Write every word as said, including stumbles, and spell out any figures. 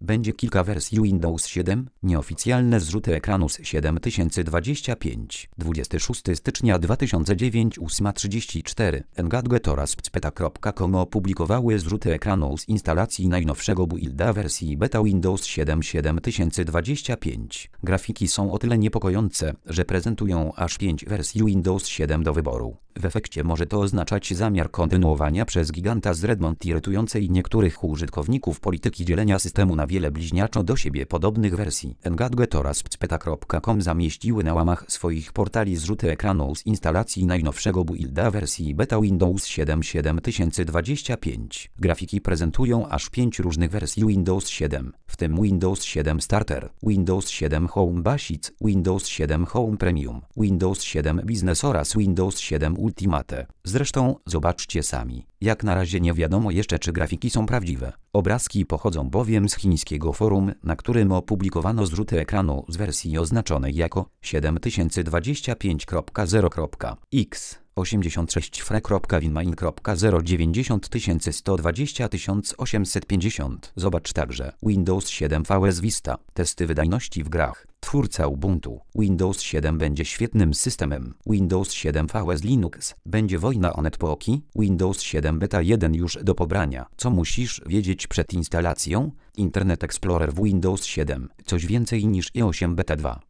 Będzie kilka wersji Windows siedem, nieoficjalne zrzuty ekranu z siedem tysięcy dwadzieścia pięć, dwudziestego szóstego stycznia dwa tysiące dziewiątego, ósma trzydzieści cztery. Engadget oraz pcpeta kropka com opublikowały zrzuty ekranu z instalacji najnowszego builda wersji beta Windows siedem siedem tysięcy dwadzieścia pięć. Grafiki są o tyle niepokojące, że prezentują aż pięć wersji Windows siedem do wyboru. W efekcie może to oznaczać zamiar kontynuowania przez giganta z Redmond irytującej niektórych użytkowników polityki dzielenia systemu na wiele bliźniaczo do siebie podobnych wersji. Engadget oraz pcpeta kropka com zamieściły na łamach swoich portali zrzuty ekranu z instalacji najnowszego builda wersji beta Windows siedem siedem tysięcy dwadzieścia pięć. Grafiki prezentują aż pięć różnych wersji Windows siedem, w tym Windows siedem Starter, Windows siedem Home Basic, Windows siedem Home Premium, Windows siedem Business oraz Windows siedem Ultimate. Zresztą zobaczcie sami. Jak na razie nie wiadomo jeszcze, czy grafiki są prawdziwe. Obrazki pochodzą bowiem z chińskiego forum, na którym opublikowano zrzuty ekranu z wersji oznaczonej jako siedem tysięcy dwadzieścia pięć kropka zero kropka x osiemdziesiąt sześć f r e kropka winmain kropka zero dziewięćdziesiąt tysięcy sto dwadzieścia tysiąc osiemset pięćdziesiąt. Zobacz także Windows siedem V S Vista. Testy wydajności w grach. Twórca Ubuntu. Windows siedem będzie świetnym systemem. Windows siedem V S Linux. Będzie wojna o networki. Windows siedem Beta jeden już do pobrania. Co musisz wiedzieć przed instalacją? Internet Explorer w Windows siedem. Coś więcej niż i osiem Beta dwa.